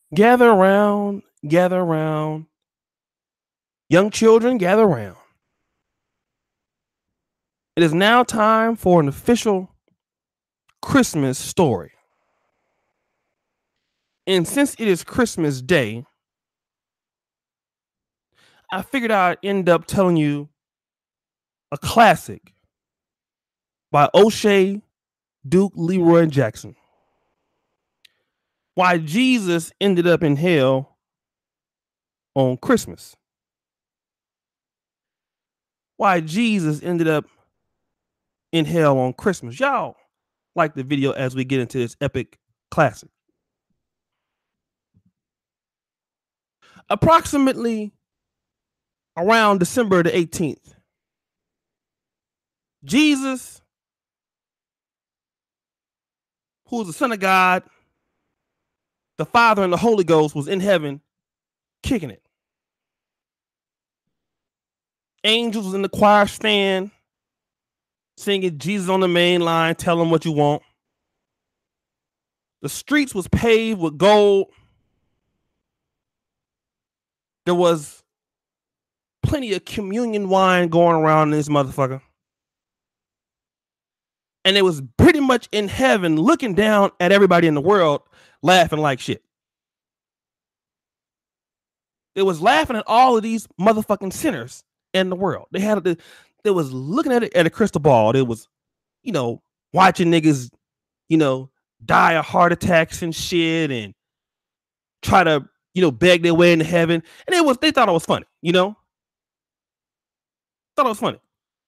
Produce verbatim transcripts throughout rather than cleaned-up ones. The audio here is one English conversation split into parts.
Gather around, gather around. Young children, gather around. It is now time for an official Christmas story. And since it is Christmas Day, I figured I'd end up telling you a classic by O'Shea, Duke, Leroy, and Jackson. Why Jesus ended up in hell on Christmas. Why Jesus ended up in hell on Christmas. Y'all like the video as we get into this epic classic. Approximately around December the eighteenth, Jesus, who is the Son of God, the Father and the Holy Ghost, was in heaven kicking it. Angels was in the choir stand singing Jesus on the main line, tell him what you want. The streets was paved with gold. There was plenty of communion wine going around in this motherfucker. And it was pretty much in heaven looking down at everybody in the world laughing like shit. It was laughing at all of these motherfucking sinners in the world. They had the they was looking at it at a crystal ball. They was, you know, watching niggas, you know, die of heart attacks and shit and try to, you know, beg their way into heaven. And it was they thought it was funny, you know? Thought it was funny.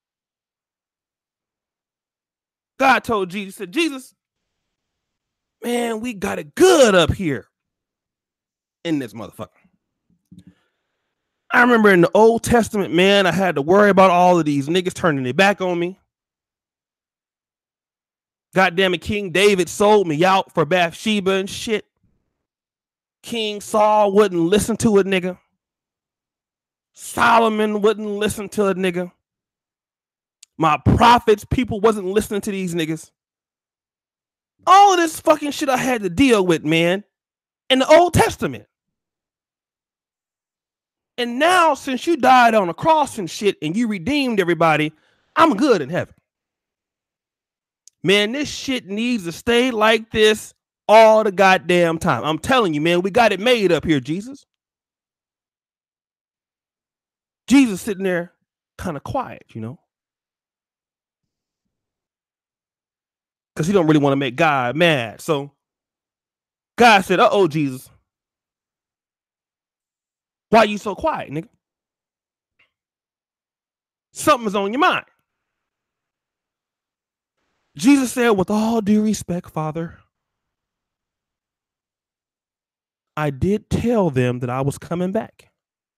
God told Jesus, said, Jesus, man, we got it good up here in this motherfucker. I remember in the Old Testament, man, I had to worry about all of these niggas turning their back on me. Goddamn it, King David sold me out for Bathsheba and shit. King Saul wouldn't listen to a nigga. Solomon wouldn't listen to a nigga. My prophets, people wasn't listening to these niggas. All of this fucking shit I had to deal with, man, in the Old Testament. And now, since you died on a cross and shit and you redeemed everybody, I'm good in heaven. Man, this shit needs to stay like this all the goddamn time. I'm telling you, man, we got it made up here, Jesus. Jesus sitting there kind of quiet, you know, because he don't really want to make God mad. So God said, uh-oh, Jesus, why you so quiet, nigga? Something's on your mind. Jesus said, with all due respect, Father, I did tell them that I was coming back.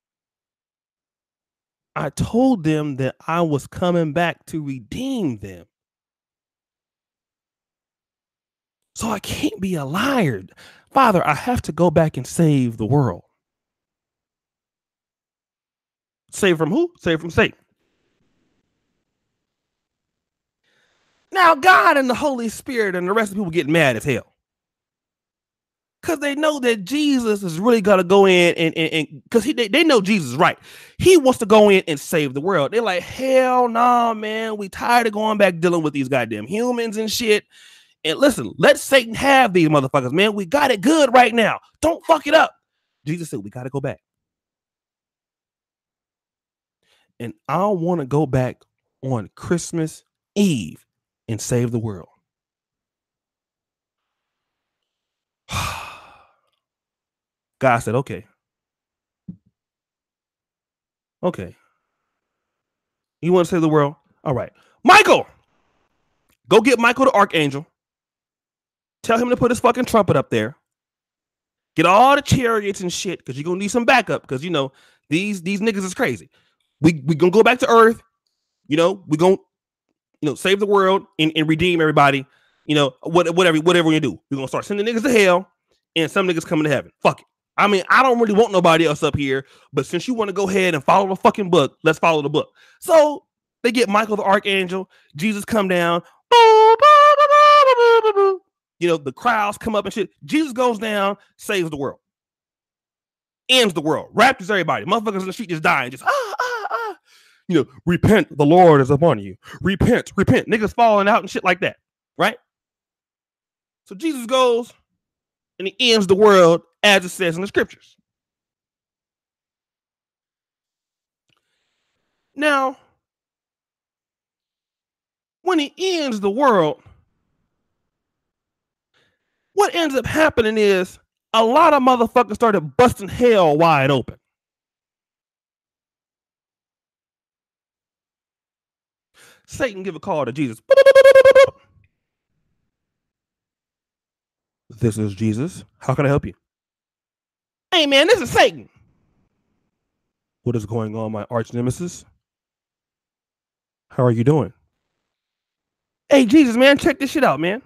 I told them that I was coming back to redeem them. So I can't be a liar. Father, I have to go back and save the world. Save from who? Save from Satan. Now, God and the Holy Spirit and the rest of the people get mad as hell. Because they know that Jesus is really going to go in and, and, because he they, they know Jesus is right. He wants to go in and save the world. They're like, hell no, nah, man. We tired of going back dealing with these goddamn humans and shit. And listen, let Satan have these motherfuckers, man. We got it good right now. Don't fuck it up. Jesus said, we got to go back. And I want to go back on Christmas Eve and save the world. God said, okay. Okay. You want to save the world? All right. Michael! Go get Michael the Archangel. Tell him to put his fucking trumpet up there. Get all the chariots and shit, because you're going to need some backup, because, you know, these these niggas is crazy. We we going to go back to Earth. You know, we're going to, you know, save the world and, and redeem everybody. You know, what, whatever, whatever we do. We're going to start sending niggas to hell, and some niggas coming to heaven. Fuck it. I mean, I don't really want nobody else up here, but since you want to go ahead and follow the fucking book, let's follow the book. So they get Michael the Archangel, Jesus come down, you know, the crowds come up and shit. Jesus goes down, saves the world. ends the world, raptures everybody. Motherfuckers in the street just dying, just ah, ah, ah. You know, repent, the Lord is upon you. Repent, repent. Niggas falling out and shit like that, right? So Jesus goes and he ends the world as it says in the scriptures. Now, when he ends the world, what ends up happening is a lot of motherfuckers started busting hell wide open. Satan give a call to Jesus. This is Jesus. How can I help you? Hey, man, this is Satan. What is going on, my arch nemesis? How are you doing? Hey, Jesus, man, check this shit out, man.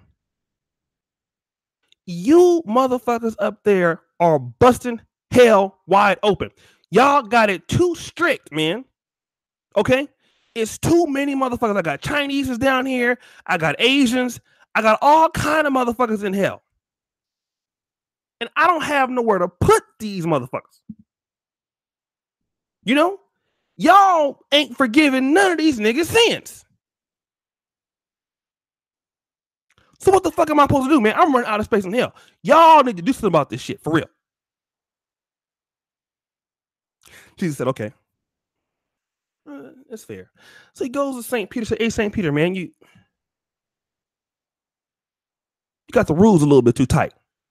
You motherfuckers up there are busting hell wide open. Y'all got it too strict, man. Okay? It's too many motherfuckers. I got Chineses down here. I got Asians. I got all kind of motherfuckers in hell. And I don't have nowhere to put these motherfuckers. You know? Y'all ain't forgiving none of these niggas' sins. So what the fuck am I supposed to do, man? I'm running out of space in hell. Y'all need to do something about this shit, for real. Jesus said, okay. Uh, that's fair. So he goes to Saint Peter, said, hey, Saint Peter, man, you, you got the rules a little bit too tight.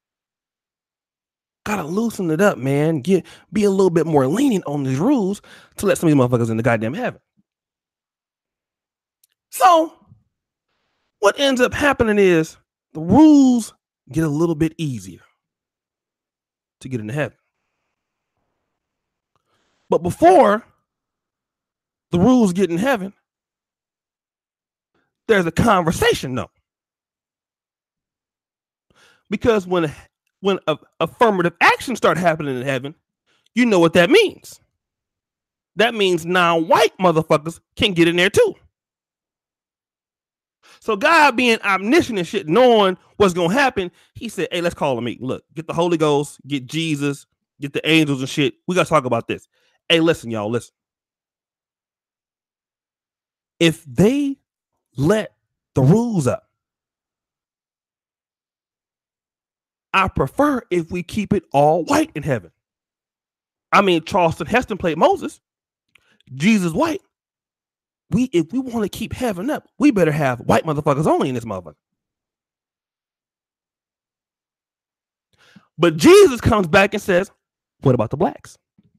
Gotta loosen it up, man. Get be a little bit more lenient on these rules to let some of these motherfuckers in the goddamn heaven. So what ends up happening is the rules get a little bit easier to get into heaven. But before the rules get in heaven, there's a conversation, though. Because when when a, affirmative action start happening in heaven, you know what that means. That means non-white motherfuckers can get in there too. So God being omniscient and shit, knowing what's going to happen, he said, hey, let's call a meeting. Look, get the Holy Ghost, get Jesus, get the angels and shit. We got to talk about this. Hey, listen, y'all, listen. If they let the rules up, I prefer if we keep it all white in heaven. I mean, Charleston Heston played Moses. Jesus white. We, if we want to keep heaven up, we better have white motherfuckers only in this motherfucker. But Jesus comes back and says, what about the blacks?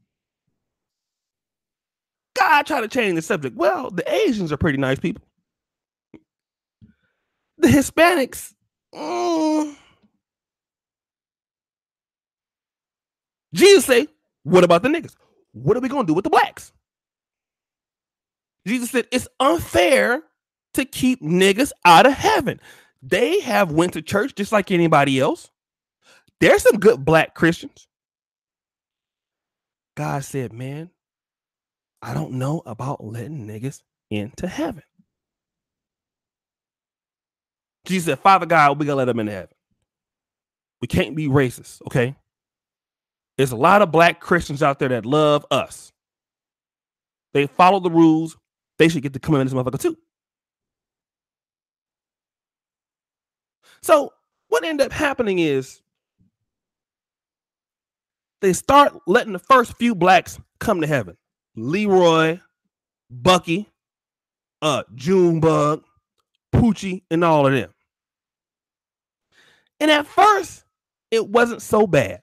God tried to change the subject. Well, the Asians are pretty nice people. The Hispanics, mm. Jesus say, what about the niggas? What are we going to do with the blacks? Jesus said, it's unfair to keep niggas out of heaven. They have went to church just like anybody else. There's some good black Christians. God said, man, I don't know about letting niggas into heaven. Jesus said, Father God, we gotta let them into heaven. We can't be racist, okay? There's a lot of black Christians out there that love us. They follow the rules. They should get to come in this motherfucker too. So what ended up happening is they start letting the first few blacks come to heaven. Leroy, Bucky, uh, Junebug, Poochie, and all of them. And at first, it wasn't so bad.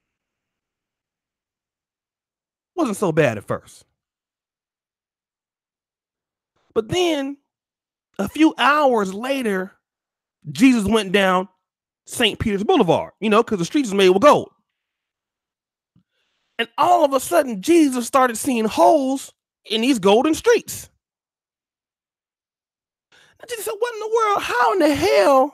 Wasn't so bad at first. But then, a few hours later, Jesus went down Saint Peter's Boulevard, you know, because the streets is made with gold. And all of a sudden, Jesus started seeing holes in these golden streets. And Jesus said, what in the world? How in the hell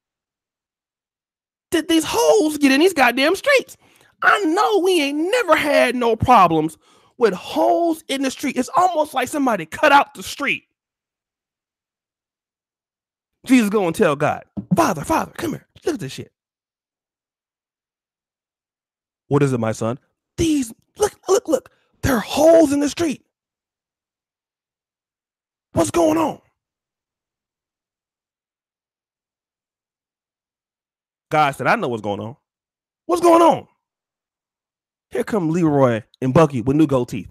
did these holes get in these goddamn streets? I know we ain't never had no problems with holes in the street. It's almost like somebody cut out the street. Jesus go and tell God, Father, Father, come here. Look at this shit. What is it, my son? These, look, look, look. There are holes in the street. What's going on? God said, I know what's going on. What's going on? Here come Leroy and Bucky with new gold teeth.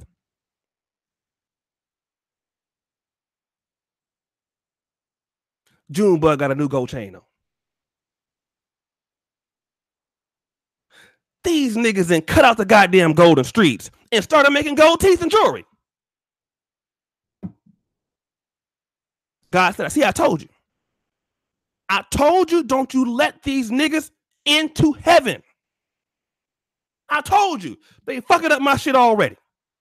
Junebug got a new gold chain on. These niggas then cut out the goddamn golden streets and started making gold teeth and jewelry. God said, see, I told you. I told you, don't you let these niggas into heaven. I told you. They fucking up my shit already.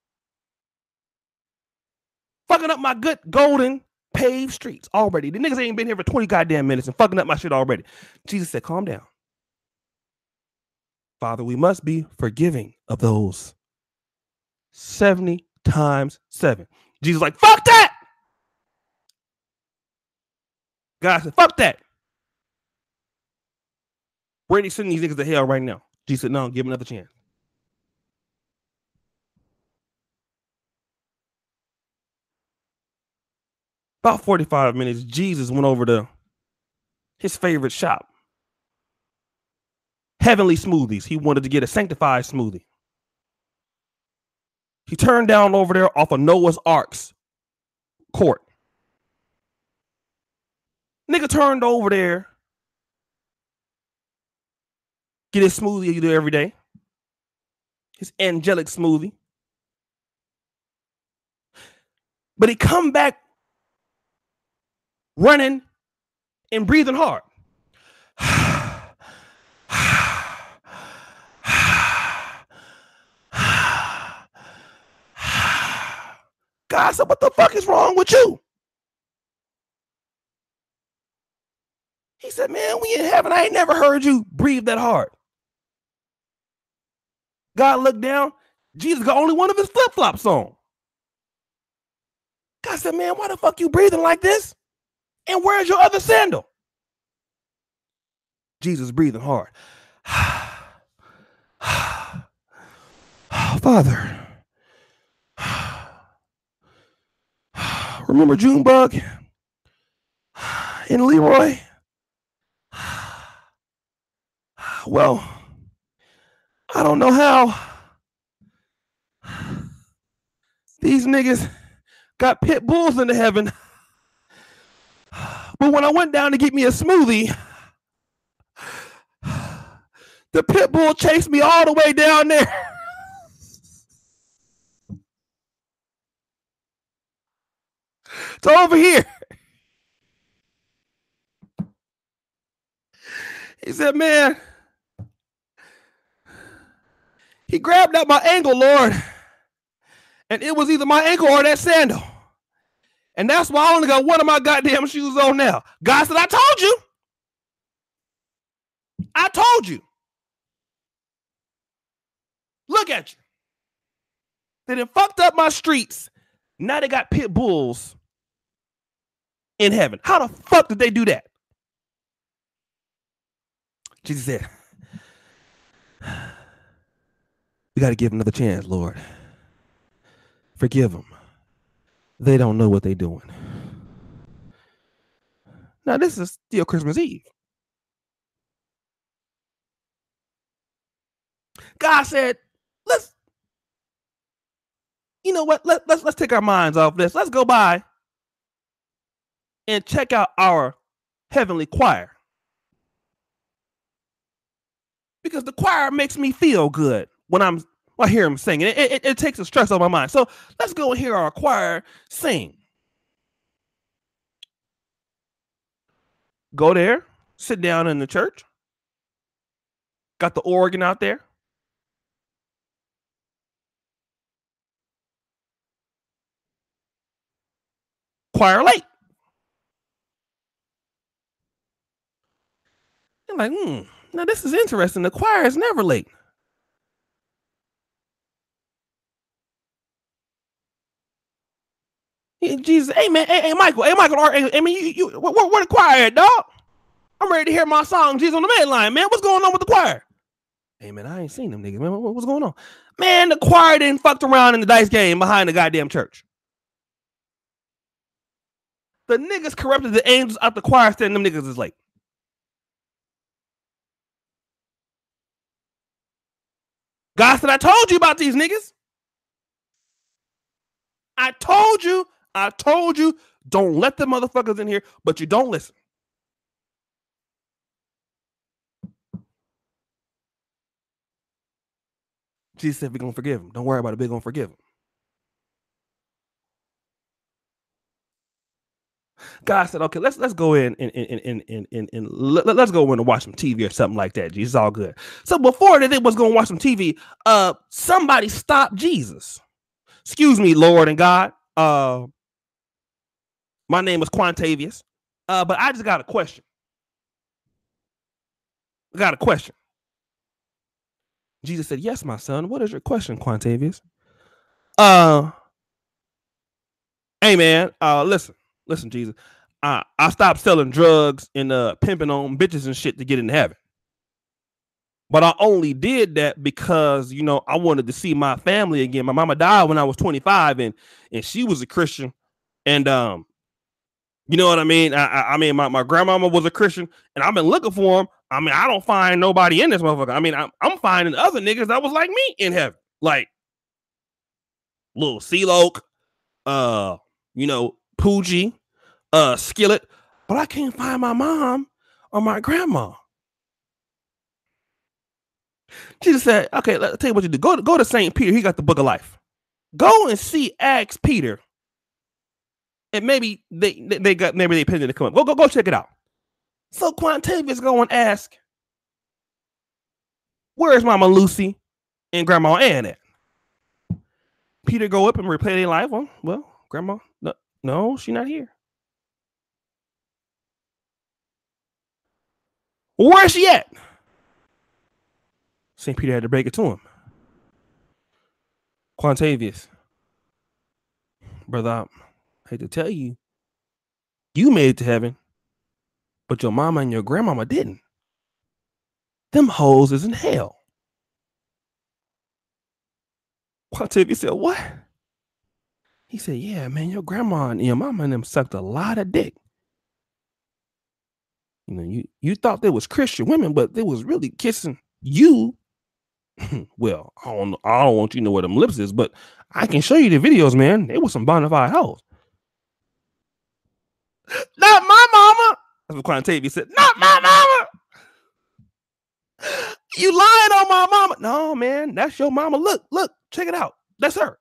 Fucking up my good golden paved streets already. The niggas ain't been here for twenty goddamn minutes and fucking up my shit already. Jesus said, calm down. Father, we must be forgiving of those seventy times seven. Jesus like, fuck that. God said, fuck that. Where are they sending these niggas to hell right now? Jesus said, no, give them another chance. About forty-five minutes, Jesus went over to his favorite shop. Heavenly Smoothies. He wanted to get a sanctified smoothie. He turned down over there off of Noah's Ark's court. Nigga turned over there. Get his smoothie you do every day. His angelic smoothie. But he come back running and breathing hard. God said, what the fuck is wrong with you? He said, man, we in heaven. I ain't never heard you breathe that hard. God looked down. Jesus got only one of his flip-flops on. God said, man, why the fuck you breathing like this? And where's your other sandal? Jesus breathing hard. Father, remember Junebug and Leroy? Well, I don't know how these niggas got pit bulls into heaven. But when I went down to get me a smoothie, the pit bull chased me all the way down there. It's over here. He said, man, he grabbed at my ankle, Lord, and it was either my ankle or that sandal. And that's why I only got one of my goddamn shoes on now. God said, I told you. I told you. Look at you. They done fucked up my streets. Now they got pit bulls in heaven. How the fuck did they do that? Jesus said, we got to give them another chance, Lord. Forgive them. They don't know what they're doing. Now, this is still Christmas Eve. God said, let's, you know what? Let, let's, let's take our minds off this. Let's go by and check out our heavenly choir. Because the choir makes me feel good when I'm I hear him singing. It, it, it takes the stress off my mind. So let's go and hear our choir sing. Go there, sit down in the church. Got the organ out there. Choir late. You're like, hmm, now this is interesting. The choir is never late. Jesus, hey man, hey, hey Michael, hey Michael, I mean, you, you, where, where the choir at, dog? I'm ready to hear my song. Jesus on the main line, man. What's going on with the choir? Hey, man, I ain't seen them niggas. Man, what, what's going on? Man, the choir didn't fucked around in the dice game behind the goddamn church. The niggas corrupted the angels out the choir saying them niggas is late. God said, I told you about these niggas. I told you, I told you, don't let the motherfuckers in here, but you don't listen. Jesus said, we're going to forgive him. Don't worry about it. We're going to forgive him. God said, okay, let's let's go in and and and and, and, and let, let's go in and watch some T V or something like that. Jesus, all good. So before they was going to watch some T V, uh, somebody stopped Jesus. Excuse me, Lord and God. Uh, my name is Quantavious. Uh, but I just got a question. I got a question. Jesus said, yes, my son. What is your question, Quantavious? Uh, hey, man, uh, listen, listen, Jesus. I, I stopped selling drugs and uh, pimping on bitches and shit to get into heaven. But I only did that because, you know, I wanted to see my family again. My mama died when I was twenty-five, and and she was a Christian. And, um, you know what I mean? I, I, I mean, my, my grandmama was a Christian, and I've been looking for them. I mean, I don't find nobody in this motherfucker. I mean, I'm, I'm finding other niggas that was like me in heaven. Like, Lil C-Loke, uh, you know, Poogie, uh, Skillet. But I can't find my mom or my grandma. Jesus said, okay, let's tell you what you do. Go to, go to Saint Peter. He got the book of life. Go and see, ask Peter. And maybe they, they, they got, maybe they pinned it to come up. Go, go, go check it out. So Quantavious go and ask, where's Mama Lucy and Grandma Ann at? Peter go up and replay their life. Well, well, Grandma, no, no, she not here. Where's she at? Saint Peter had to break it to him. Quantavious, brother, I hate to tell you, you made it to heaven, but your mama and your grandmama didn't. Them hoes is in hell. Quantavious said, what? He said, yeah, man, your grandma and your mama and them sucked a lot of dick. You know, you, you thought they was Christian women, but they was really kissing you. Well, I don't, I don't want you to know where them lips is, but I can show you the videos, man. They were some bona fide hoes. Not my mama. That's what Quantavious said. Not my mama. You lying on my mama. No, man, that's your mama. Look, look, check it out. That's her.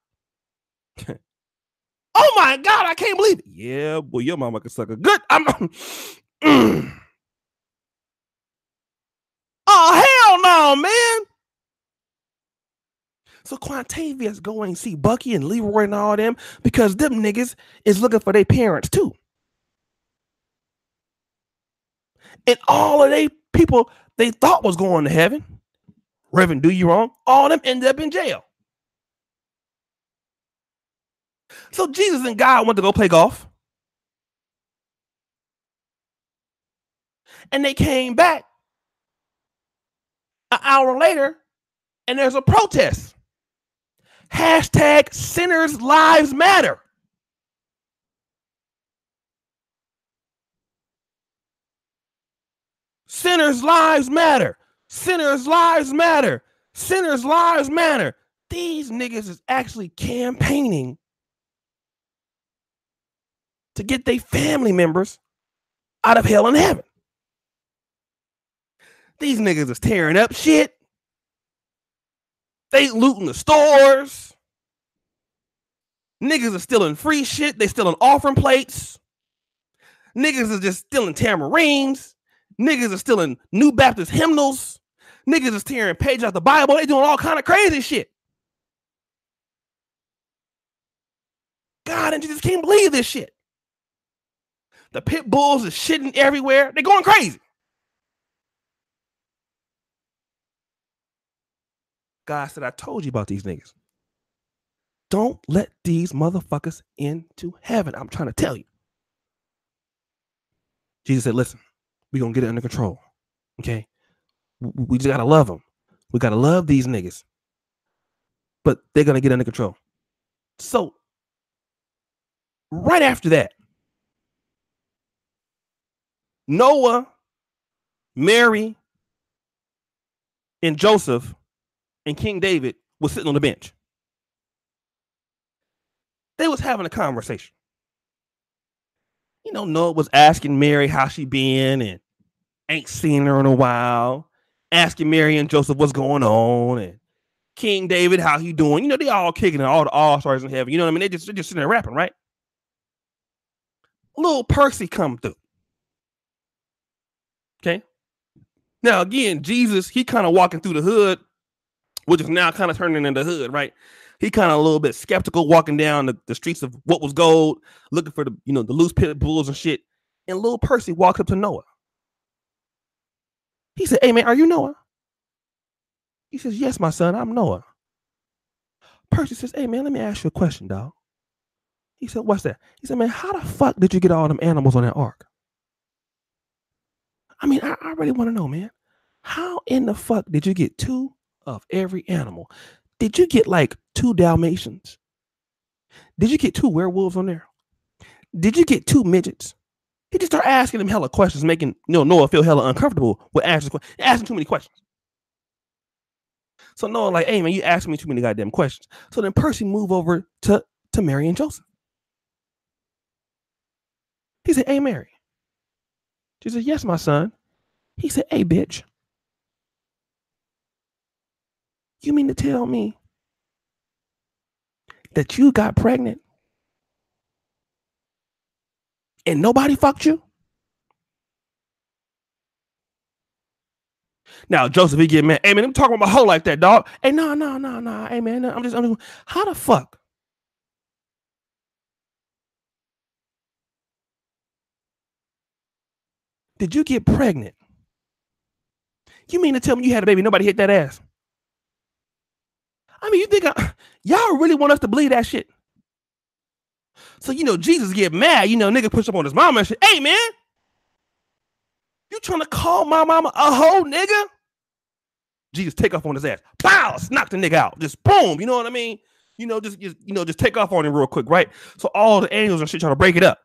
Oh my God, I can't believe it. Yeah, boy, your mama can suck a good. I'm. Mm. Oh, hell no, man. So Quantavious go and see Bucky and Leroy and all them because them niggas is looking for their parents too. And all of they people they thought was going to heaven, Reverend Do You Wrong, all of them ended up in jail. So Jesus and God went to go play golf. And they came back an hour later and there's a protest. Hashtag Sinners Lives Matter. Sinners Lives Matter. Sinners Lives Matter. Sinners Lives Matter. These niggas is actually campaigning to get their family members out of hell and heaven. These niggas is tearing up shit. They looting the stores. Niggas are stealing free shit. They stealing offering plates. Niggas are just stealing tamarines. Niggas are stealing New Baptist hymnals. Niggas is tearing pages out the Bible. They doing all kind of crazy shit. God and Jesus can't believe this shit. The pit bulls is shitting everywhere. They're going crazy. God said, I told you about these niggas. Don't let these motherfuckers into heaven. I'm trying to tell you. Jesus said, listen, we're going to get it under control. Okay? We just got to love them. We got to love these niggas. But they're going to get under control. So, right after that, Noah, Mary, and Joseph and King David was sitting on the bench. They was having a conversation. You know, Noah was asking Mary how she been and ain't seen her in a while. Asking Mary and Joseph what's going on, and King David how he doing. You know, they all kicking it, all the all stars in heaven. You know what I mean? They just, they just sitting there rapping, right? Little Percy come through. Okay. Now, again, Jesus, he kind of walking through the hood, which is now kind of turning into the hood, right? He kind of a little bit skeptical, walking down the, the streets of what was gold, looking for the, you know, the loose pit bulls and shit. And little Percy walks up to Noah. He said, "Hey, man, are you Noah?" He says, "Yes, my son, I'm Noah." Percy says, "Hey, man, let me ask you a question, dog." He said, "What's that?" He said, "Man, how the fuck did you get all them animals on that ark?" I mean, I, I really want to know, man. How in the fuck did you get two of every animal? Did you get like two Dalmatians? Did you get two werewolves on there? Did you get two midgets? He just started asking him hella questions, making you know, Noah feel hella uncomfortable with asking, asking too many questions. So Noah like, "Hey, man, you asking me too many goddamn questions." So then Percy moved over to, to Mary and Joseph. He said, "Hey, Mary." She said, "Yes, my son." He said, "Hey, bitch. You mean to tell me that you got pregnant and nobody fucked you?" Now, Joseph, he get mad. "Hey, man, I'm talking about my hoe like that, dog." "Hey, no, no, no, no. Hey, man, I'm just, I'm just, how the fuck did you get pregnant? You mean to tell me you had a baby, nobody hit that ass?" I mean, you think I, y'all really want us to believe that shit? So, you know, Jesus get mad. You know, nigga push up on his mama and shit. "Hey, man, you trying to call my mama a hoe, nigga?" Jesus take off on his ass. Pow! Knock the nigga out. Just boom. You know what I mean? You know, just, just you know, just take off on him real quick, right? So all the angels and shit trying to break it up.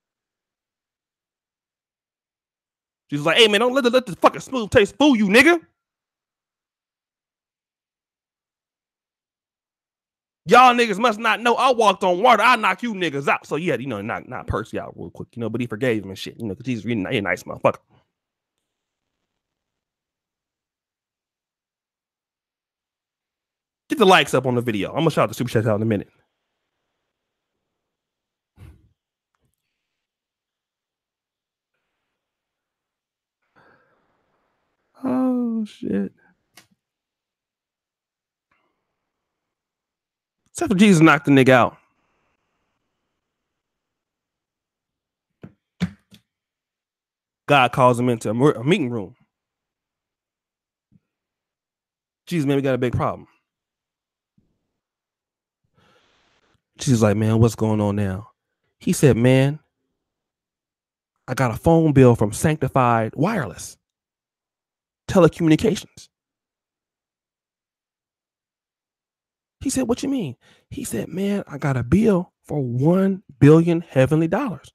Jesus like, "Hey, man, don't let the, let the fucking smooth taste fool you, nigga. Y'all niggas must not know I walked on water. I knock you niggas out." So yeah, you know, knock knock Percy out real quick, you know, but he forgave him and shit, you know, because he's really a nice motherfucker. Get the likes up on the video. I'm gonna shout the super chats out in a minute. Oh shit. Except for Jesus knocked the nigga out. God calls him into a meeting room. Jesus, man, we got a big problem. Jesus like, "Man, what's going on now?" He said, "Man, I got a phone bill from Sanctified Wireless Telecommunications." He said, "What you mean?" He said, "Man, I got a bill for one billion heavenly dollars."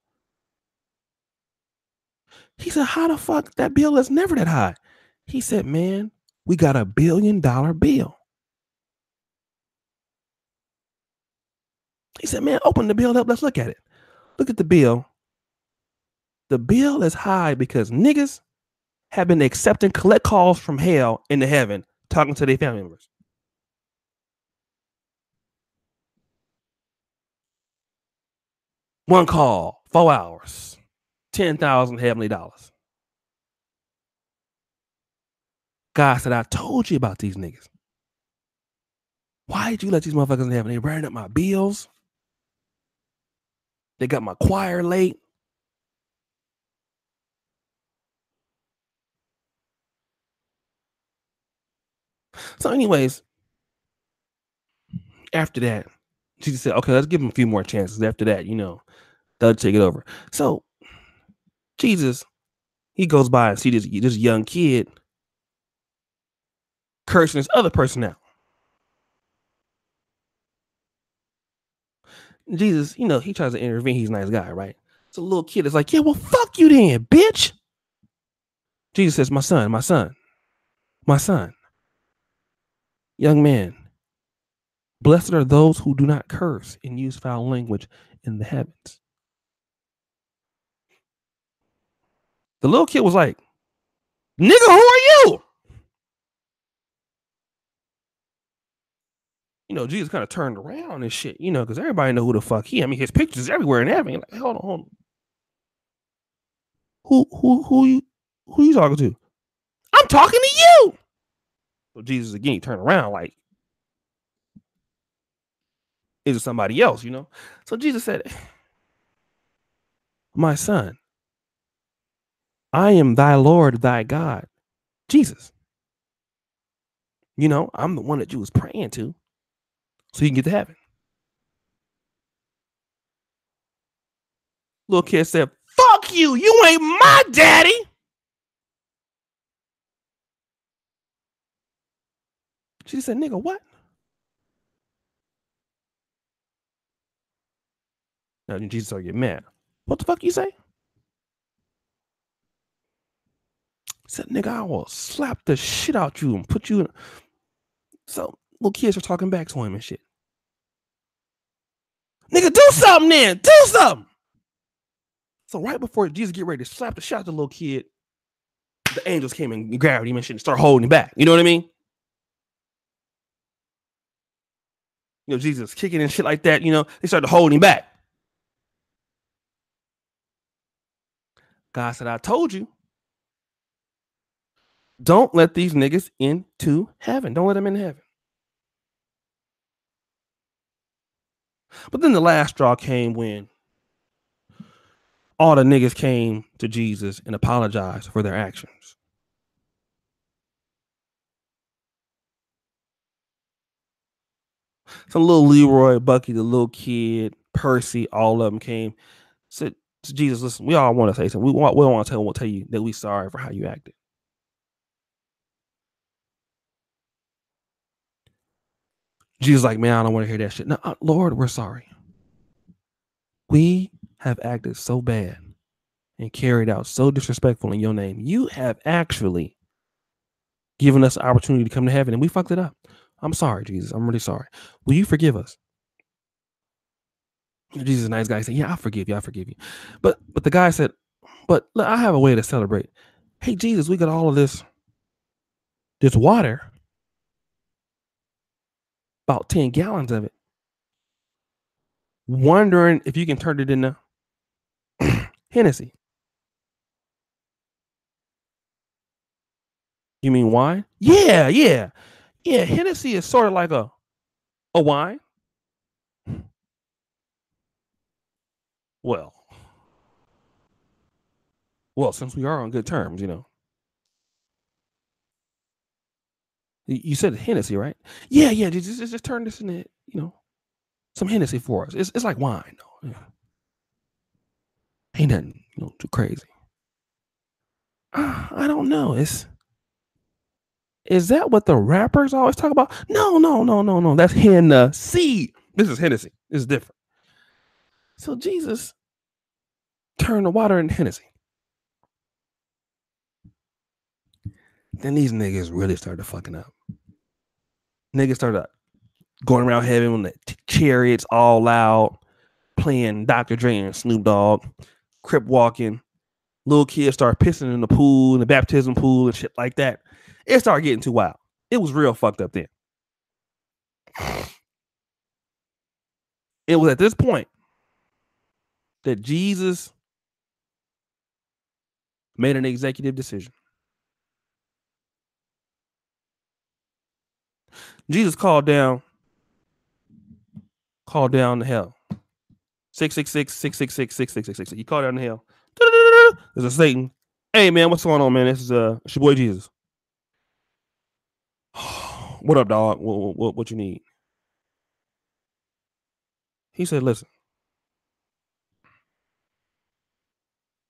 He said, "How the fuck? That bill is never that high." He said, "Man, we got a billion dollar bill." He said, "Man, open the bill up. Let's look at it." Look at the bill. The bill is high because niggas have been accepting collect calls from hell into heaven, talking to their family members. One call, four hours, ten thousand heavenly dollars. God said, "I told you about these niggas. Why did you let these motherfuckers in heaven? They ran up my bills. They got my choir late. So, anyways, after that, Jesus said, "Okay, let's give him a few more chances." After that, you know, they'll take it over. So, Jesus, he goes by and see this, this young kid cursing this other person out. Jesus, you know, he tries to intervene. He's a nice guy, right? So a little kid is like, yeah, well, fuck you then, bitch. Jesus says, my son, my son, my son, young man, blessed are those who do not curse and use foul language in the heavens. The little kid was like, nigga, who are you? You know, Jesus kind of turned around and shit, you know, because everybody know who the fuck he. I mean, his pictures everywhere and everything. Like, hold on, hold on. Who, who, who you, who you talking to? I'm talking to you. So Jesus again turned around like, is it somebody else, you know? So Jesus said, my son, I am thy Lord, thy God, Jesus. You know, I'm the one that you was praying to so you can get to heaven. Little kid said, fuck you, you ain't my daddy. She said, nigga, what? Now Jesus started getting mad. What the fuck you say? Said, nigga, I will slap the shit out you and put you in. So little kids are talking back to him and shit. Nigga, do something then. Do something. So right before Jesus get ready to slap the shit out of the little kid, the angels came and grabbed him and shit and started holding him back. You know what I mean? You know, Jesus kicking and shit like that, you know, they started holding him back. God said, I told you. Don't let these niggas into heaven. Don't let them in heaven. But then the last straw came when all the niggas came to Jesus and apologized for their actions. So little Leroy, Bucky, the little kid, Percy, all of them came. Said to Jesus, listen, we all want to say something. We want, we don't want to tell, we'll tell you that we sorry for how you acted. Jesus like, man, I don't want to hear that shit. No, uh, Lord, we're sorry. We have acted so bad and carried out so disrespectful in your name. You have actually given us the opportunity to come to heaven and we fucked it up. I'm sorry, Jesus. I'm really sorry. Will you forgive us? Jesus is a nice guy. He said, yeah, I forgive you. I forgive you. But but the guy said, but look, I have a way to celebrate. Hey, Jesus, we got all of this, this water, about ten gallons of it. Wondering if you can turn it into Hennessy. You mean wine? Yeah, yeah. Yeah, Hennessy is sort of like a, a wine. Well, well, since we are on good terms, you know. You said Hennessy, right? Yeah, yeah. Just, just, just turn this into, you know, some Hennessy for us. It's, it's like wine, though. Yeah. Ain't nothing, you know, too crazy. Uh, I don't know. It's is that what the rappers always talk about? No, no, no, no, no. That's Hennessy. This is Hennessy. This is different. So Jesus turned the water into Hennessy. Then these niggas really started fucking up. Niggas started going around heaven with the t- chariots all loud, playing Doctor Dre and Snoop Dogg, crip walking. Little kids start pissing in the pool, in the baptism pool and shit like that. It started getting too wild. It was real fucked up then. It was at this point that Jesus made an executive decision. Jesus called down, called down to hell. six six six, six six six, six six six six. He called down to hell. There's a Satan. Hey man, what's going on, man? This is uh it's your boy Jesus. What up, dog? What, what, what you need? He said, listen,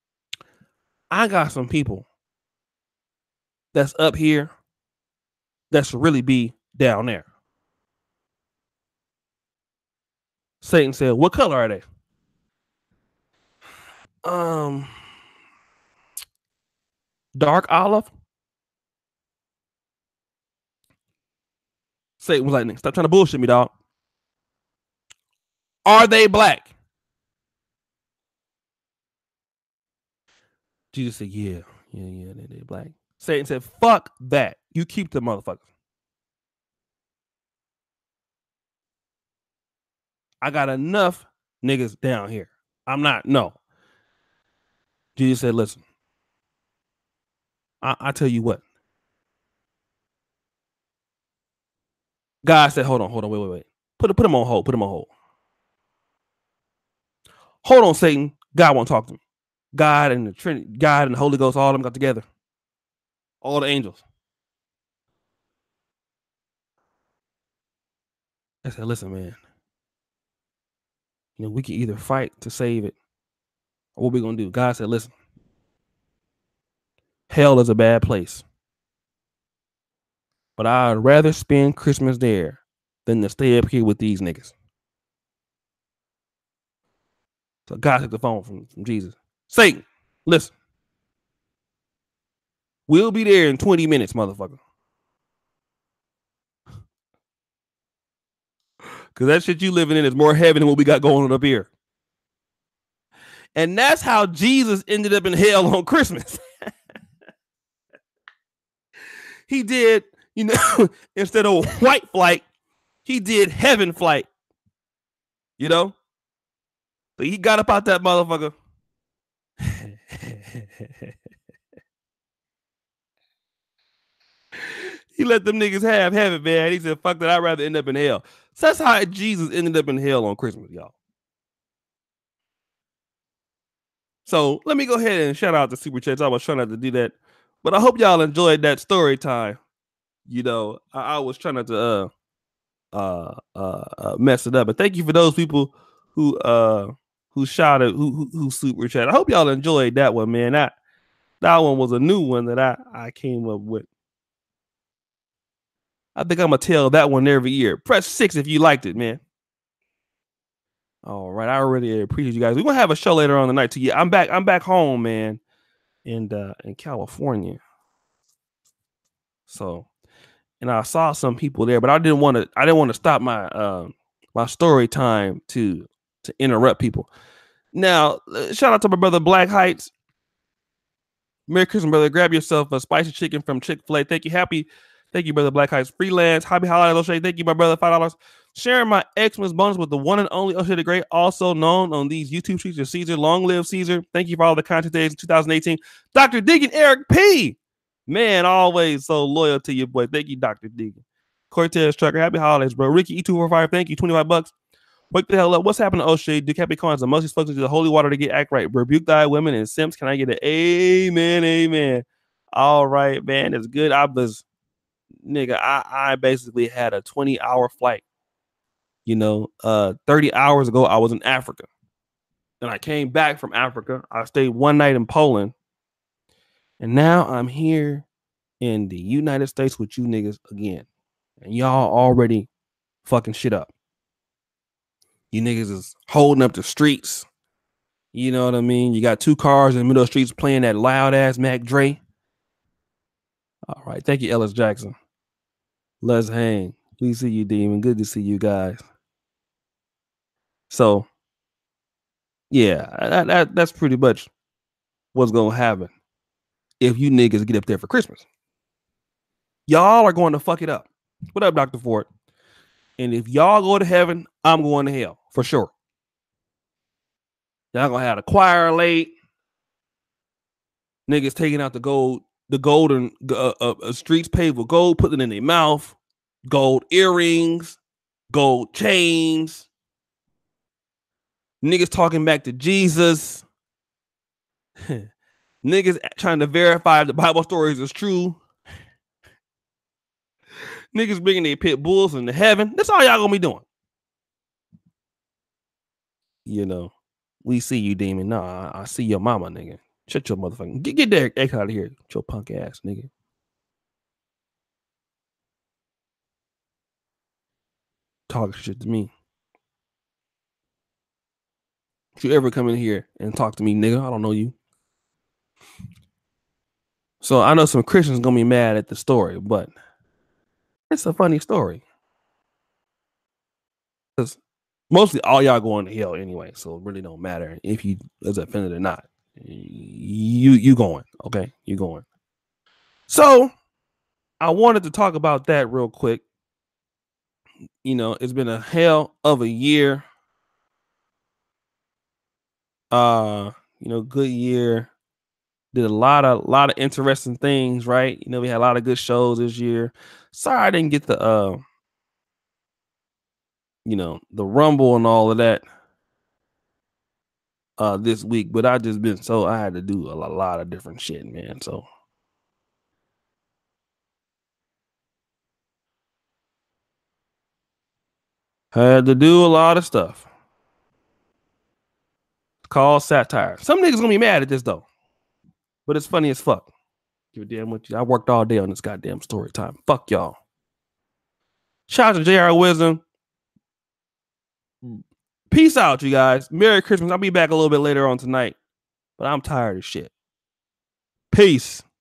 I got some people that's up here that should really be down there. Satan said, what color are they? Um, dark olive. Satan was like, stop trying to bullshit me, dog. Are they black? Jesus said, yeah, yeah, yeah, they, they black. Satan said, fuck that. You keep the motherfuckers. I got enough niggas down here. I'm not, no. Jesus said, listen, I, I tell you what. God said, hold on, hold on, wait, wait, wait. Put, put him on hold, put him on hold. Hold on, Satan. God won't talk to me. God and the Trinity, God and the Holy Ghost, all of them got together. All the angels. I said, listen, man. You know, we can either fight to save it, or what we gonna do? God said, listen. Hell is a bad place. But I'd rather spend Christmas there than to stay up here with these niggas. So God took the phone from, from Jesus. Satan, listen. We'll be there in twenty minutes, motherfucker. Because that shit you living in is more heaven than what we got going on up here. And that's how Jesus ended up in hell on Christmas. He did, you know, instead of white flight, he did heaven flight. You know? So he got up out that motherfucker. He let them niggas have heaven, man. He said, fuck that, I'd rather end up in hell. So that's how Jesus ended up in hell on Christmas, y'all. So let me go ahead and shout out the Super Chats. I was trying not to do that. But I hope y'all enjoyed that story time. You know, I, I was trying not to uh, uh, uh, uh, mess it up. But thank you for those people who uh, who shouted, who, who who Super Chat. I hope y'all enjoyed that one, man. That that one was a new one that I, I came up with. I think I'm gonna tell that one every year. Press six if you liked it, man. All right, I really appreciate you guys. We're gonna have a show later on tonight too. Yeah, I'm back. I'm back home, man, in uh, in California. So, and I saw some people there, but I didn't want to. I didn't want to stop my uh, my story time to to interrupt people. Now, shout out to my brother Black Heights. Merry Christmas, brother. Grab yourself a spicy chicken from Chick-fil-A. Thank you. Happy. Thank you, brother Black Heights. Freelance. Happy holidays, O'Shea. Thank you, my brother. five dollars. Sharing my Xmas bonus with the one and only O'Shea the Great, also known on these YouTube streets as Caesar. Long live Caesar. Thank you for all the content days in two thousand eighteen. Doctor Deegan Eric P. Man, always so loyal to you, boy. Thank you, Doctor Deegan. Cortez Trucker. Happy holidays, bro. Ricky E two forty-five. Thank you. twenty-five bucks. Wake the hell up. What's happening to O'Shea? Decapricorns and mostly spoken to the holy water to get act right. Rebuke thy women and simps. Can I get an amen? Amen. All right, man. It's good. I was, nigga, I, I basically had a twenty hour flight. You know, uh, thirty hours ago, I was in Africa. Then I came back from Africa. I stayed one night in Poland. And now I'm here in the United States with you niggas again. And y'all already fucking shit up. You niggas is holding up the streets. You know what I mean? You got two cars in the middle of the streets playing that loud ass Mac Dre. All right. Thank you, Ellis Jackson. Let's hang. We see you, Demon. Good to see you guys. So, yeah, that, that, that's pretty much what's going to happen if you niggas get up there for Christmas. Y'all are going to fuck it up. What up, Doctor Ford? And if y'all go to heaven, I'm going to hell for sure. Y'all gonna have the choir late. Niggas taking out the gold, the golden uh, uh, streets paved with gold, putting it in their mouth. Gold earrings, gold chains. Niggas talking back to Jesus. Niggas trying to verify if the Bible stories is true. Niggas bringing their pit bulls into heaven. That's all y'all gonna be doing. You know, we see you, demon. No, I, I see your mama, nigga. Shut your motherfucking. Get, get Derek X out of here. Your punk ass, nigga. talking shit to me. If you ever come in here and talk to me, nigga, I don't know you. So I know some Christians gonna be mad at the story, but it's a funny story. Because mostly all y'all going to hell anyway, so it really don't matter if you is offended or not. You you going, okay? You going. So I wanted to talk about that real quick. You know, it's been a hell of a year. Uh, you know, good year. Did a lot of lot of interesting things, right? You know, we had a lot of good shows this year. Sorry I didn't get the uh you know, the Rumble and all of that uh this week, but I just been so I had to do a lot of different shit, man. So had to do a lot of stuff. It's called satire. Some niggas gonna be mad at this though, but it's funny as fuck. Give a damn what you. I worked all day on this goddamn story time. Fuck y'all. Shout out to J R Wisdom. Peace out, you guys. Merry Christmas. I'll be back a little bit later on tonight, but I'm tired of shit. Peace.